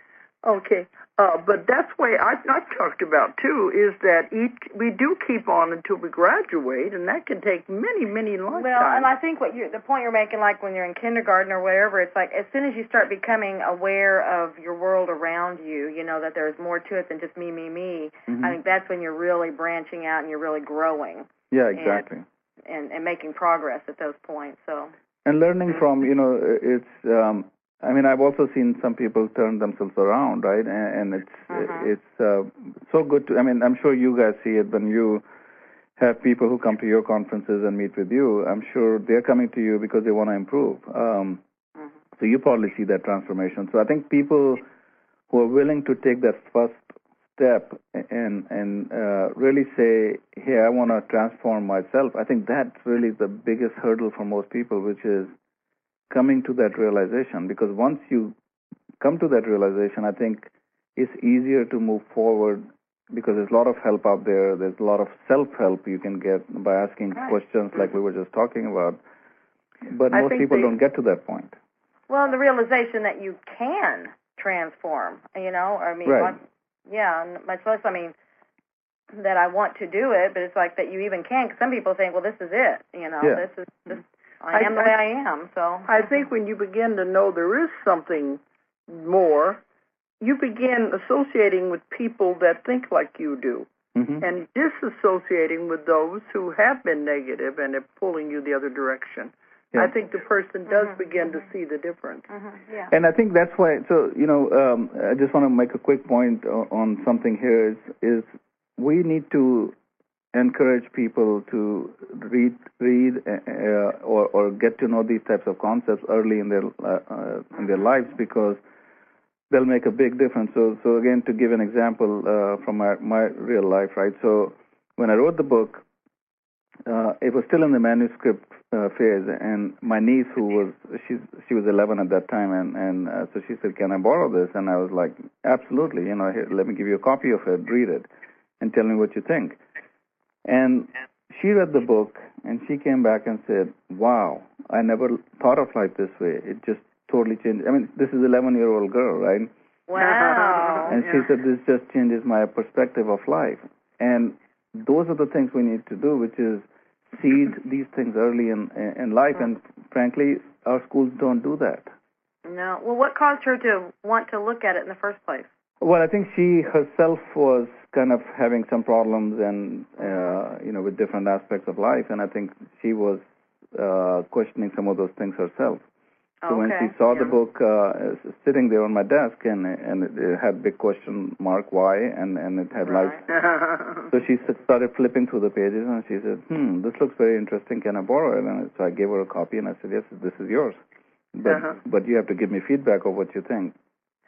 Okay, uh, but that's the way I, I've talked about, too, is that each we do keep on until we graduate, and that can take many, many lifetimes. Well, and I think what you the point you're making, like when you're in kindergarten or wherever, it's like as soon as you start becoming aware of your world around you, you know, that there's more to it than just me, me, me, Mm-hmm. I think that's when you're really branching out and you're really growing. Yeah, exactly. And, and, and making progress at those points, so. And learning from, you know, it's, um, I mean, I've also seen some people turn themselves around, right? And, and it's Uh-huh. it's uh, so good to, I mean, I'm sure you guys see it when you have people who come to your conferences and meet with you. I'm sure they're coming to you because they want to improve. Um, Uh-huh. so you probably see that transformation. So I think people who are willing to take that first step and and uh, really say, hey, I want to transform myself, I think that's really the biggest hurdle for most people, which is coming to that realization. Because once you come to that realization, I think it's easier to move forward, because there's a lot of help out there. There's a lot of self-help you can get by asking Right. questions like we were just talking about. But I most think people they- don't get to that point. Well, the realization that you can transform, you know, I mean, Right. like, yeah, and much less, I mean, that I want to do it, but it's like that you even can, because some people think, well, this is it, you know, Yeah. this is, this, I, I- am the way I am, so. I think when you begin to know there is something more, you begin associating with people that think like you do, Mm-hmm. and disassociating with those who have been negative and are pulling you the other direction. Yeah. I think the person does Mhm, begin to mhm. see the difference. Mhm, yeah. And I think that's why, so, you know, um, I just want to make a quick point o- on something here is, is we need to encourage people to read, read uh, or, or get to know these types of concepts early in their, uh, uh, in their lives, because they'll make a big difference. So, so again, to give an example uh, from my, my real life, right? So when I wrote the book, uh, it was still in the manuscript uh, phase, and my niece, who was she's she was eleven at that time, and and uh, so she said, "Can I borrow this?" And I was like, "Absolutely, you know, here, let me give you a copy of it, read it, and tell me what you think." And she read the book, and she came back and said, "Wow, I never thought of life this way. It just totally changed." I mean, this is an eleven-year-old girl, right? Wow. And she said, "This just changes my perspective of life." And those are the things we need to do, which is seed these things early in in life. And frankly, our schools don't do that. No. Well, what caused her to want to look at it in the first place? Well, I think she herself was kind of having some problems, and uh, you know, with different aspects of life. And I think she was uh, questioning some of those things herself. So Okay. when she saw Yeah. the book uh, sitting there on my desk, and and it had big question mark why, and and it had Right. like, so she s- started flipping through the pages, and she said, "Hmm, this looks very interesting. Can I borrow it?" And so I gave her a copy, and I said, "Yes, this is yours, but Uh-huh. but you have to give me feedback of what you think."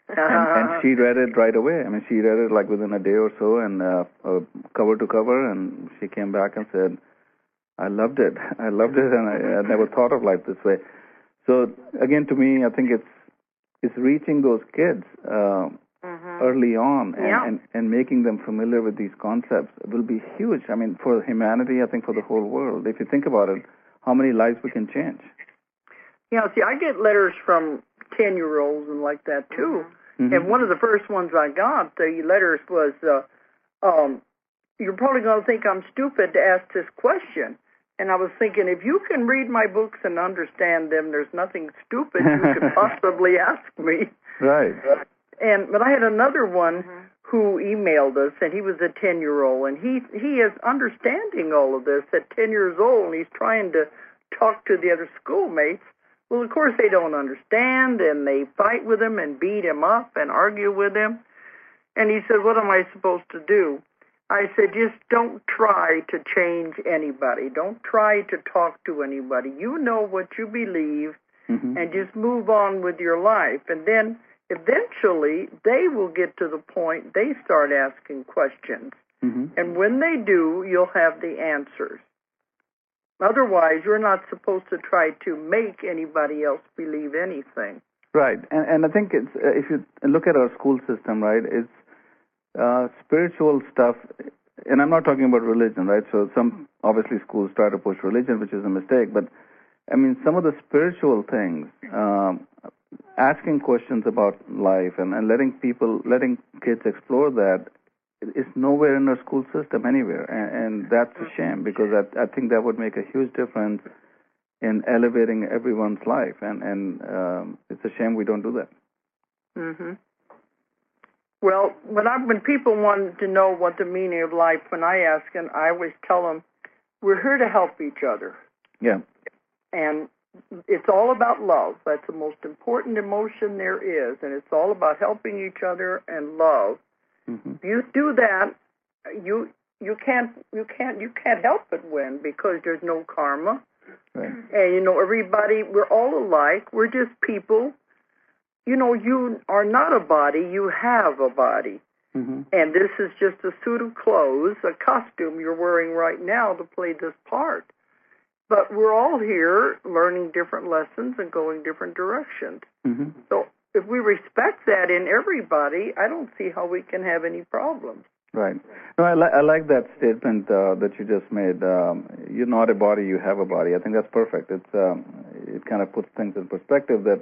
and, and she read it right away. I mean, she read it like within a day or so, and uh, uh, cover to cover, and she came back and said, I loved it. I loved it, and I, I never thought of life this way. So, again, to me, I think it's it's reaching those kids uh, mm-hmm. early on and, yeah. and, and making them familiar with these concepts will be huge. I mean, for humanity, I think for the whole world. If you think about it, how many lives we can change. Yeah, see, I get letters from ten-year-olds and like that, too. Mm-hmm. And one of the first ones I got, the letters was, uh, um, you're probably going to think I'm stupid to ask this question. And I was thinking, if you can read my books and understand them, there's nothing stupid you could possibly ask me. Right. And but I had another one mm-hmm. who emailed us, and he was a ten-year-old, and he he is understanding all of this at ten years old, and he's trying to talk to the other schoolmates. Well, of course, they don't understand, and they fight with him and beat him up and argue with him. And he said, what am I supposed to do? I said, just don't try to change anybody. Don't try to talk to anybody. You know what you believe, mm-hmm. and just move on with your life. And then eventually they will get to the point they start asking questions. Mm-hmm. And when they do, you'll have the answers. Otherwise, you're not supposed to try to make anybody else believe anything. Right. And, and I think it's, uh, if you look at our school system, right, it's Uh, spiritual stuff, and I'm not talking about religion, right? So some, obviously, schools try to push religion, which is a mistake, but, I mean, some of the spiritual things, um, asking questions about life and, and letting people, letting kids explore that is nowhere in our school system anywhere, and, and that's a shame, because I, I think that would make a huge difference in elevating everyone's life, and, and um, it's a shame we don't do that. Mm-hmm. Well, when I when people want to know what the meaning of life, when I ask them, I always tell them, we're here to help each other. Yeah. And it's all about love. That's the most important emotion there is, and it's all about helping each other and love. Mm-hmm. If you do that, you you can't you can't you can't help but win, because there's no karma. Right. And you know, everybody, we're all alike. We're just people. You know, you are not a body, you have a body. Mm-hmm. And this is just a suit of clothes, a costume you're wearing right now to play this part. But we're all here learning different lessons and going different directions. Mm-hmm. So if we respect that in everybody, I don't see how we can have any problems. Right. No, I, li- I like that statement uh, that you just made. Um, you're not a body, you have a body. I think that's perfect. It's um, it kind of puts things in perspective that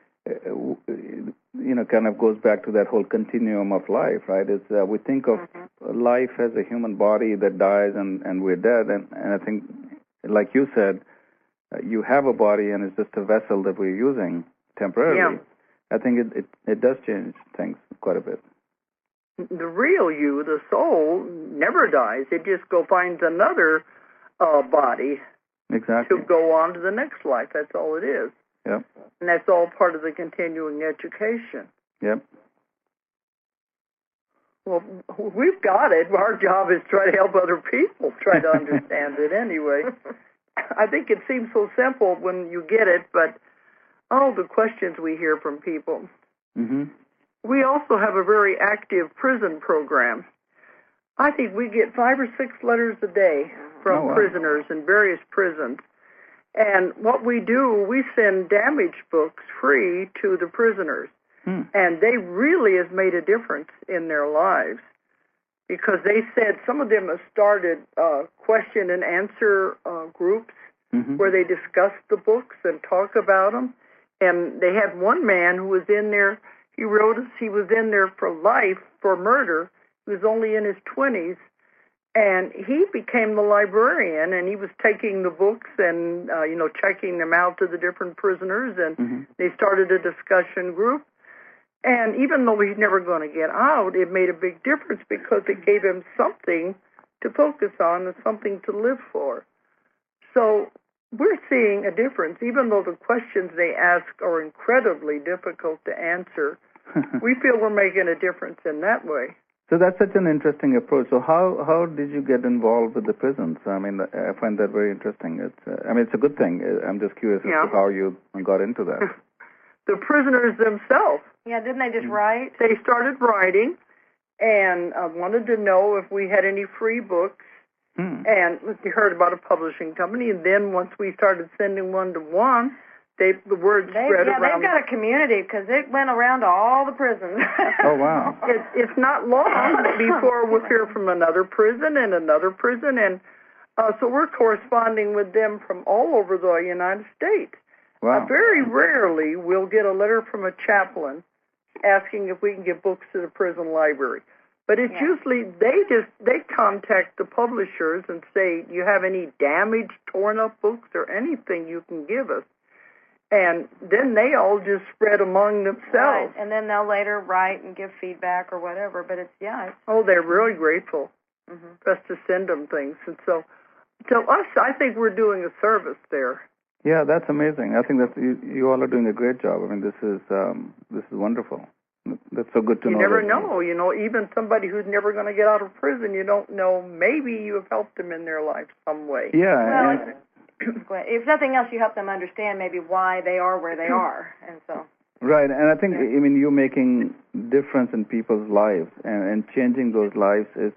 you know, kind of goes back to that whole continuum of life, right? It's uh, we think of mm-hmm. life as a human body that dies and, and we're dead, and, and I think, like you said, uh, you have a body and it's just a vessel that we're using temporarily. Yeah. I think it, it, it does change things quite a bit. The real you, the soul, never dies. It just go finds another uh, body exactly. to go on to the next life. That's all it is. Yep. And that's all part of the continuing education. Yep. Well, we've got it. Our job is to try to help other people try to understand it anyway. I think it seems so simple when you get it, but all the questions we hear from people. Mm-hmm. We also have a very active prison program. I think we get five or six letters a day from oh, wow. prisoners in various prisons. And what we do, we send damaged books free to the prisoners. Hmm. And they really have made a difference in their lives, because they said some of them have started uh, question and answer uh, groups mm-hmm. where they discuss the books and talk about them. And they had one man who was in there, he wrote us, he was in there for life for murder. He was only in his twenties. And he became the librarian, and he was taking the books and, uh, you know, checking them out to the different prisoners, and mm-hmm. they started a discussion group. And even though he's never going to get out, it made a big difference, because it gave him something to focus on and something to live for. So we're seeing a difference. Even though the questions they ask are incredibly difficult to answer, we feel we're making a difference in that way. So that's such an interesting approach. So how how did you get involved with the prisons? I mean, I find that very interesting. It's uh, I mean, it's a good thing. I'm just curious yeah. as to how you got into that. the prisoners themselves. Yeah, didn't they just write? They started writing, and uh, wanted to know if we had any free books. Hmm. And we heard about a publishing company, and then once we started sending one to one, they the word They, spread yeah, around. they've got a community because it went around to all the prisons. Oh, wow. It, it's not long before we'll hear from another prison and another prison, and uh, so we're corresponding with them from all over the United States. Wow. Uh, very rarely we'll get a letter from a chaplain asking if we can get books to the prison library. But it's Yeah. usually they just they contact the publishers and say, "Do you have any damaged, torn up books or anything you can give us?" And then they all just spread among themselves. Right. And then they'll later write and give feedback or whatever. But it's yeah. It's, Oh, they're really grateful mm-hmm. for us to send them things, and so to us, I think we're doing a service there. Yeah, that's amazing. I think that you, you all are doing a great job. I mean, this is um, this is wonderful. That's so good to You know. never that- know, you know, even somebody who's never going to get out of prison, you don't know, maybe you have helped them in their life some way. Yeah, Well, and, if nothing else, you help them understand maybe why they are where they are, and so. right. And I think, I mean, you're making difference in people's lives, and, and changing those lives is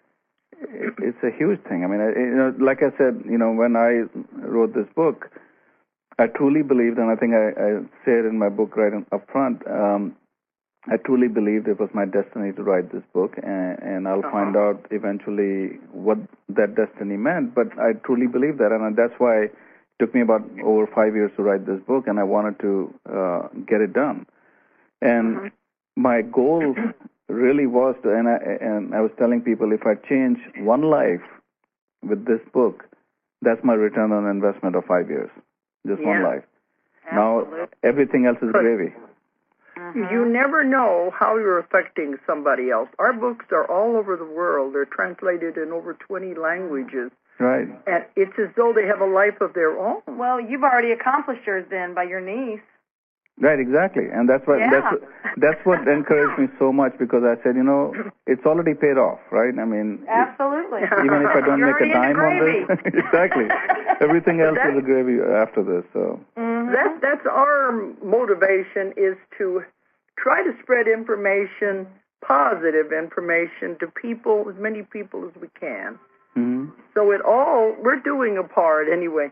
it's a huge thing. I mean, I, you know, like I said, you know, when I wrote this book, I truly believed, and I think I, I say it in my book right up front. Um, I truly believed it was my destiny to write this book, and, and I'll Uh-huh. find out eventually what that destiny meant. But I truly believe that, and that's why it took me about over five years to write this book, and I wanted to uh, get it done. And Mhm. my goal really was to, and I, and I was telling people, if I change one life with this book, that's my return on investment of five years, just one Yeah. life. Now Absolutely. everything else is But- gravy. Mhm. You never know how you're affecting somebody else. Our books are all over the world. They're translated in over twenty languages. Right. And it's as though they have a life of their own. Well, you've already accomplished yours then by your niece. Right, exactly. And that's what Yeah. that's that's what encouraged me so much, because I said, you know, it's already paid off, right? I mean, it- Absolutely. even if I don't You're make a already in the dime on gravy. this, exactly. Everything else That- is a gravy after this. So Mhm. That, that's our motivation, is to try to spread information, positive information, to people, as many people as we can. mhm. So it all, we're doing a part anyway.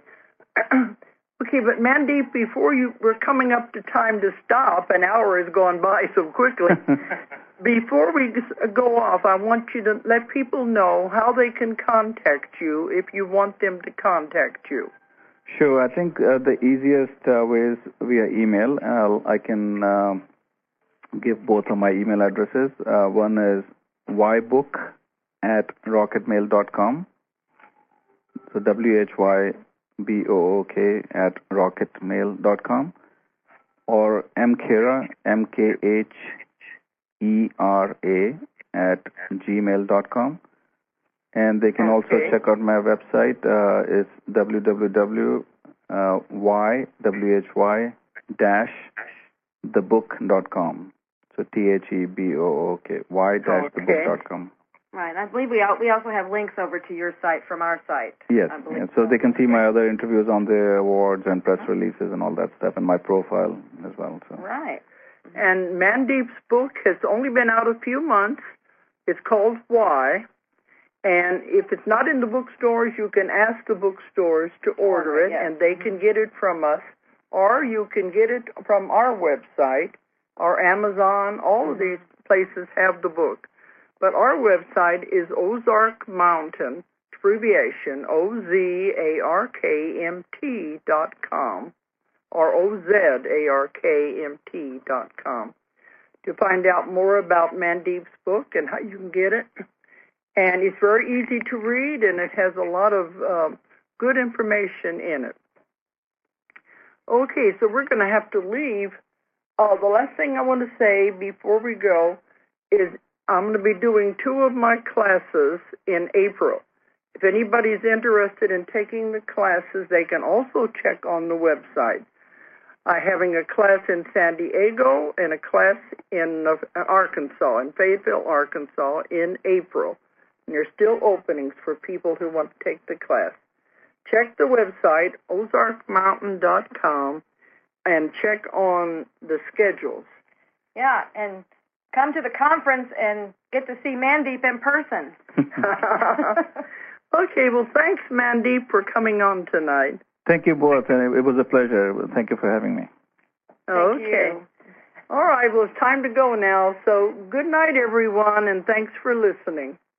Okay, but Mandeep, before you, we're coming up to time to stop. An hour has gone by so quickly. Before we go off, I want you to let people know how they can contact you if you want them to contact you. Sure. I think uh, the easiest uh, way is via email. I'll, I can uh, give both of my email addresses. Uh, one is ybook at rocketmail dot com. So W H Y B O O K at rocketmail dot com, or mkera, M K H E R A at gmail dot com. And they can also Okay. check out my website. Uh, it's www uh, y w h y dash the book dot com. So T H E B O O K y dash the book dot com. Right. I believe we al- we also have links over to your site from our site. Yes, I believe yes. So they can see my other interviews on the awards and press releases and all that stuff, and my profile as well. So Right. And Mandeep's book has only been out a few months. It's called Why. And if it's not in the bookstores, you can ask the bookstores to order Order it, it, yes. and they can get it from us. Or you can get it from our website, or Amazon. All of these places have the book. But our website is Ozark Mountain, abbreviation, O Z A R K M T dot com, or O Z A R K M T dot com, to find out more about Mandeep's book and how you can get it. And it's very easy to read, and it has a lot of um, good information in it. Okay, so we're going to have to leave. Uh, the last thing I want to say before we go is I'm going to be doing two of my classes in April. If anybody's interested in taking the classes, they can also check on the website. I'm having a class in San Diego and a class in uh, Arkansas, in Fayetteville, Arkansas, in April. And there's still openings for people who want to take the class. Check the website, ozark mountain dot com, and check on the schedules. Yeah, and come to the conference and get to see Mandeep in person. Okay, well, thanks, Mandeep, for coming on tonight. Thank you both, and it was a pleasure. Thank you for having me. Thank Okay. you. All right, well, it's time to go now. So good night, everyone, and thanks for listening.